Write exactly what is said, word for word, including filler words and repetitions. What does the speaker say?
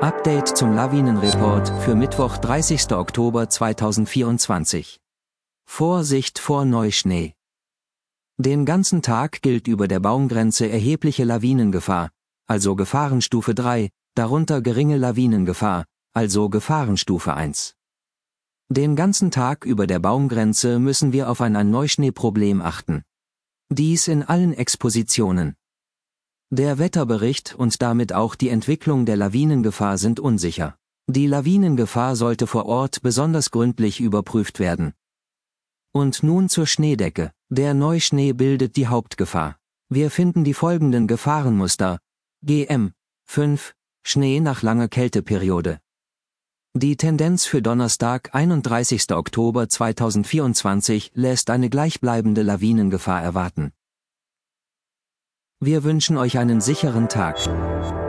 Update zum Lawinenreport für Mittwoch, dreißigster Oktober zweitausendvierundzwanzig. Vorsicht vor Neuschnee. Den ganzen Tag gilt über der Baumgrenze erhebliche Lawinengefahr, also Gefahrenstufe drei, darunter geringe Lawinengefahr, also Gefahrenstufe eins. Den ganzen Tag über der Baumgrenze müssen wir auf ein Neuschneeproblem achten. Dies in allen Expositionen. Der Wetterbericht und damit auch die Entwicklung der Lawinengefahr sind unsicher. Die Lawinengefahr sollte vor Ort besonders gründlich überprüft werden. Und nun zur Schneedecke. Der Neuschnee bildet die Hauptgefahr. Wir finden die folgenden Gefahrenmuster. G M fünf. Schnee nach langer Kälteperiode. Die Tendenz für Donnerstag, einunddreißigster Oktober zweitausendvierundzwanzig, lässt eine gleichbleibende Lawinengefahr erwarten. Wir wünschen euch einen sicheren Tag.